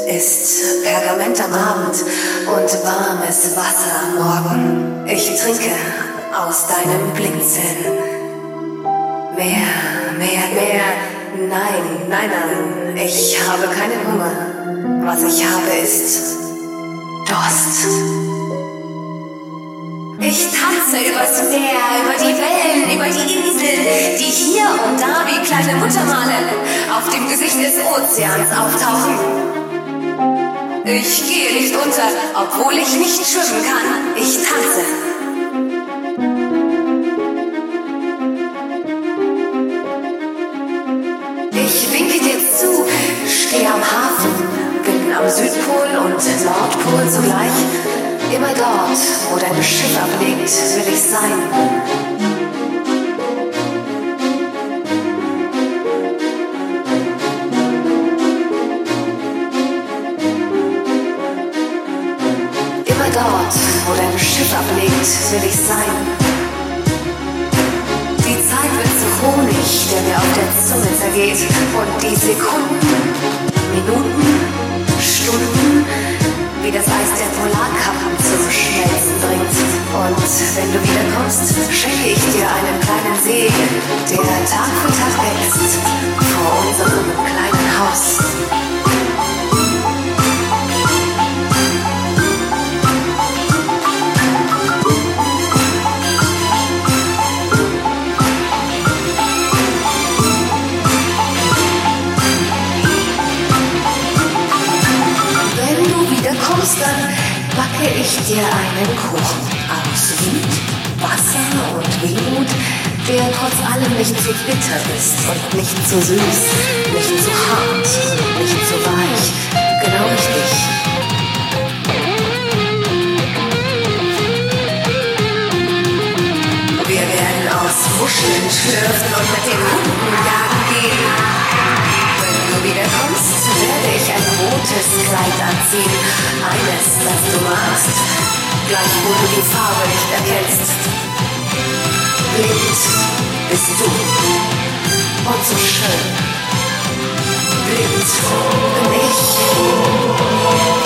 ist Pergament am Abend und warmes Wasser am Morgen. Ich trinke aus deinen Blickzellen. Mehr. Nein, ich habe keinen Hunger. Was ich habe ist Durst. Ich tanze übers Meer, über die Wellen, über die Inseln, die hier und da wie kleine Muttermale auf dem Gesicht des Ozeans auftauchen. Ich gehe nicht unter, obwohl ich nicht schwimmen kann. Ich tanze. Ich winke dir zu, stehe am Hafen, bin am Südpol und Nordpol zugleich. Immer dort, wo dein Schiff ablegt, will ich sein. Immer dort, wo dein Schiff ablegt, will ich sein. Die Zeit wird zu Honig, der mir auf der Zunge zergeht. Und die Sekunden, Minuten, Stunden, wie das Eis der Polarkappen zum Schmelzen bringt. Und wenn du wiederkommst, schenke ich dir einen kleinen See, der Tag für Tag wächst vor unserem kleinen Haus. Dann backe ich dir einen Kuchen aus Wut, Wasser und Wehmut, der trotz allem nicht zu bitter ist und nicht zu süß, nicht zu hart und nicht zu weich. Genau richtig. Wir werden aus Muscheln schlürfen und mit den Hunden jagen gehen. Wenn du wiederkommst, werde ich ein rotes Kleid anziehen. Eines, das du magst, gleich wo du die Farbe nicht erkennst. Blind bist du und so schön. Blind bin ich.